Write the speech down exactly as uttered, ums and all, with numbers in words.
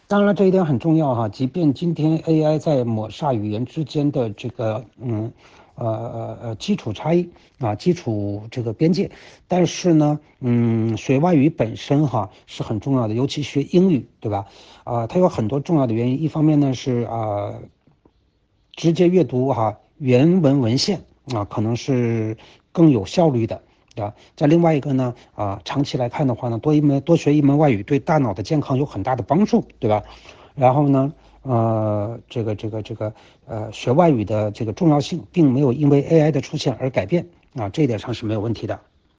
当然，这一点很重要哈。即便今天 A I 在抹杀语言之间的这个嗯呃呃呃基础差异啊，基础这个边界，但是呢，嗯，学外语本身哈是很重要的，尤其学英语，对吧？啊、它有很多重要的原因。一方面呢是啊、直接阅读哈、原文文献啊，可能是更有效率的。啊，在另外一个呢，啊，长期来看的话呢，多一门多学一门外语对大脑的健康有很大的帮助，对吧？然后呢，呃，这个这个这个呃，学外语的这个重要性并没有因为 A I 的出现而改变啊，这一点上是没有问题的。